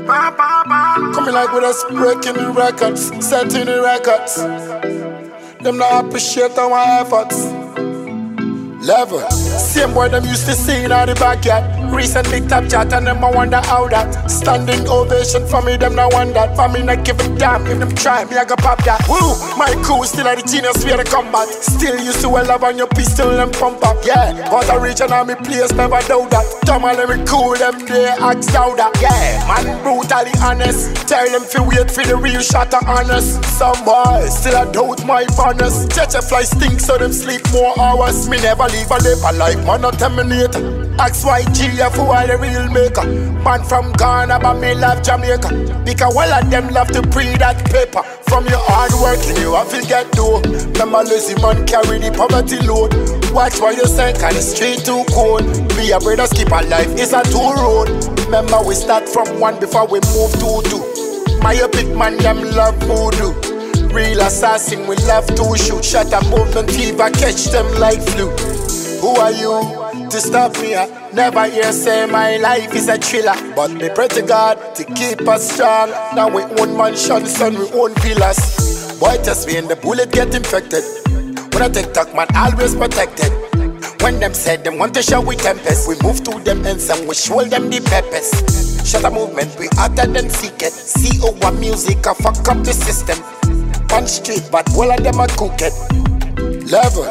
Coming like with us breaking the records, setting the records. Them not appreciate our efforts. Level. Same boy them used to see in the backyard. Recent big top chat and them I wonder how that. Standing ovation for me, them not want that. For me not give a damn, if them try me I go pop that. Woo! My crew still at the genius where they combat. Still used to well love on your pistol and pump up. Yeah, but I reach and me place never doubt that. Tom and let me cool them there, ask that. Yeah, man brutally honest. Tell them to wait for the real shot of honest. Some boys still I doubt my bonus. Judge a fly stink so them sleep more hours. Me never leave a live a life, man not terminate. Ask YGF who are the real maker. Man from Ghana but me love Jamaica. Because all of them love to pre that paper. From your hard working you have to get dough. Remember lazy man carry the poverty load. Watch what you say cause the street too cold. Be a brother skip a life, it's a two road. Remember we start from one before we move to two. My big man them love voodoo. Real assassin we love to shoot. Shut a movement fever catch them like flu. Who are you to stop me? I never hear say my life is a thriller. But me pray to God to keep us strong. Now we own mansions and we own villas. Boy test me and the bullet get infected. When I take talk man always protected. When them said them want to show we tempest, we move to them ends and we show them the peppers. Shut a movement we hotter than secret. CO1 music I fuck up the system. One street but all of them are cooked. Level.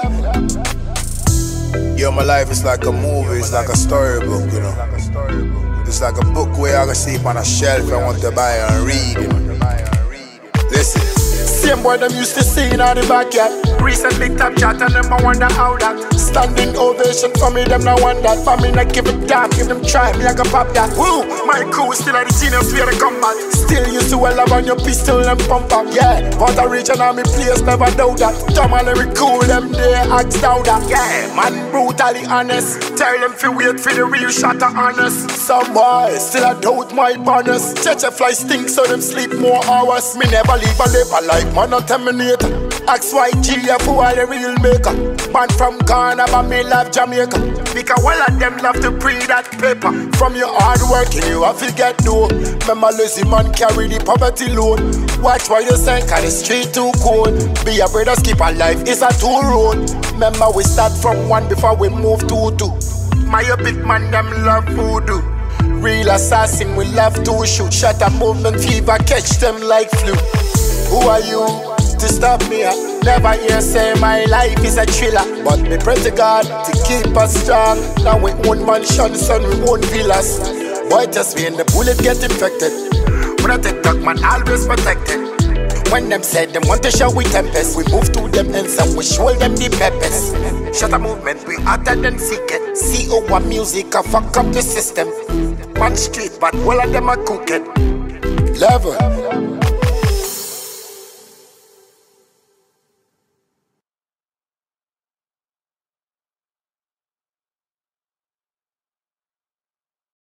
Yo, my life is like a movie, it's like a storybook, you know. It's like a book where I can see on a shelf I want to buy and read, you know. Listen. Same boy them used to see in the backyard. Recent big top chat and them I wonder how that. Standing ovation for me, them not want that. For me not give a damn, if them try me I go pop that. Woo! My crew still at the genius where they combat. Still used to well love on your pistol and pump up. Yeah, but I reach and me place never doubt that. Tom and let me cool them there, ask that. Yeah, man brutally honest. Tell them to wait for the real shot of honest. Some boys still I doubt my bonus. Judge a fly stink so them sleep more hours. Me never live a life, man not terminate. Ask YGF who are the real maker. Man from Ghana but me love Jamaica. Because all of them love to pre that paper. From your hard working you have to get dough. Remember lazy man carry the poverty load. Watch what you say cause the street too cold. Be a brother skip a life, it's a two road. Remember we start from one before we move to two. My big man them love voodoo. Real assassin we love to shoot. Shut a movement fever catch them like flu. Who are you to stop me? I never hear say my life is a thriller. But me pray to God to keep us strong. Now we own mansions and we own villas. Boy test me and the bullet get infected. When I take talk man always protected. When them said them want to show we tempest, we move to them ends and we show them the peppers. Shut a movement we hotter than secret. CO1 music I fuck up the system. One street but all of them are cooked. Level.